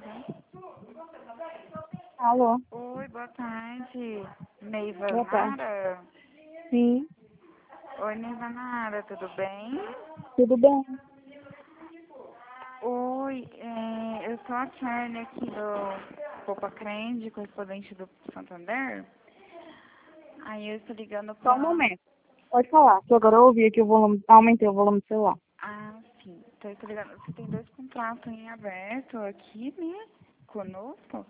Alô? Oi, boa tarde. Neiva Boa tarde. Nara? Sim, Oi, Neiva Nara, tudo bem? tudo bem? Oi, eu sou a Charlie aqui do Poupa Crende, correspondente do Santander. Aí eu estou ligando Só um pra... momento. Pode falar, que agora eu ouvi aqui o volume, aumentei o volume do celular. Ah, sim. Então eu estou ligando. Você tem 2 contratos em aberto aqui, né? Conosco.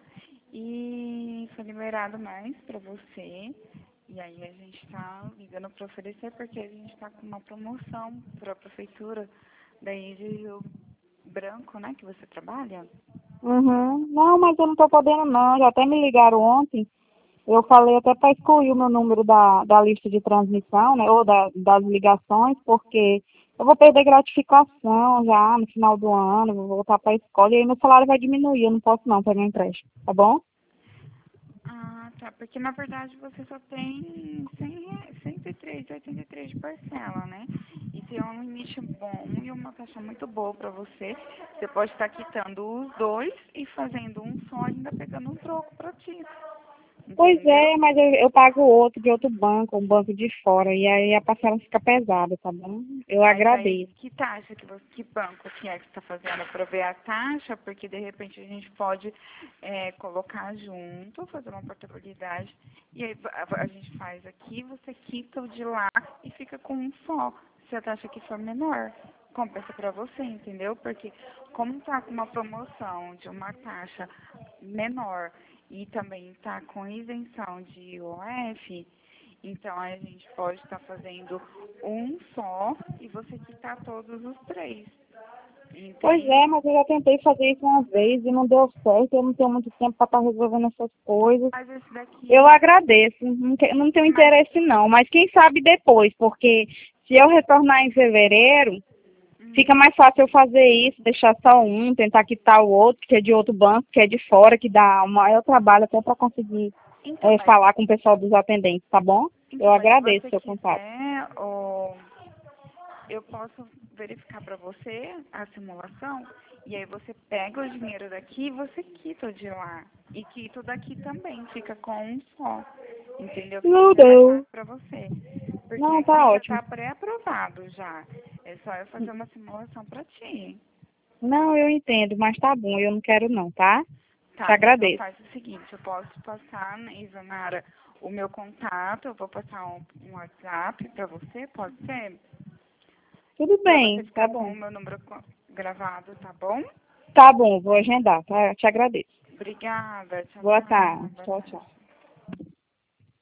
E foi liberado mais para você. E aí a gente está ligando para oferecer porque a gente está com uma promoção para a prefeitura daí de Rio Branco, né? Que você trabalha. Uhum. Não, mas eu não tô podendo não, já até me ligaram ontem. Eu falei até para excluir o meu número da lista de transmissão, né, ou das ligações, porque eu vou perder gratificação já no final do ano, vou voltar para a escola e aí meu salário vai diminuir, eu não posso não pegar empréstimo, tá bom? Ah, tá. Porque na verdade você só tem 103,83 de parcela, né? E tem um limite bom e uma taxa muito boa para você. Você pode estar quitando os dois e fazendo um só, ainda pegando um troco para ti. Pois é, Entendeu? mas eu pago outro de outro banco, um banco de fora, e aí a parcela fica pesada, tá bom? Eu Mas aí, agradeço. que taxa que banco que é que está fazendo para ver a taxa? Porque de repente a gente pode colocar junto, fazer uma portabilidade, e aí a gente faz aqui, você quita o de lá e fica com um só. Se a taxa aqui for menor, compensa para você, entendeu? Porque como tá com uma promoção de uma taxa menor e também tá com isenção de IOF, então a gente pode estar fazendo um só e você quitar todos os três. Pois Entende? é, mas eu já tentei fazer isso uma vez e não deu certo, eu não tenho muito tempo para estar resolvendo essas coisas. Mas esse daqui, Eu agradeço, não tenho mas interesse não, mas quem sabe depois, porque se eu retornar em fevereiro, fica mais fácil eu fazer isso, deixar só um, tentar quitar o outro, que é de outro banco, que é de fora, que dá um maior trabalho até para conseguir então, falar com o pessoal dos atendentes, tá bom? Eu mas se agradeço o você seu contato. quiser, ou eu posso verificar para você a simulação e aí você pega o dinheiro daqui e você quita o de lá. E quita o daqui também, fica com um só. Entendeu? Fica Não até mais deu. fácil para você. Porque Não, tá aqui já ótimo. está pré-aprovado já. É só eu fazer uma simulação para ti. Não, eu entendo, mas tá bom, eu não quero não, tá? Te Tá, então agradeço. faz o seguinte, eu posso passar, né, Ivanara, o meu contato, eu vou passar um WhatsApp para você, pode ser? Tudo Para você bem, tá ficar com bom. o meu número gravado, tá bom? Tá bom, vou agendar, tá? Eu te agradeço. Obrigada, tchau, Boa tchau, tarde. boa Tchau, tchau. tarde.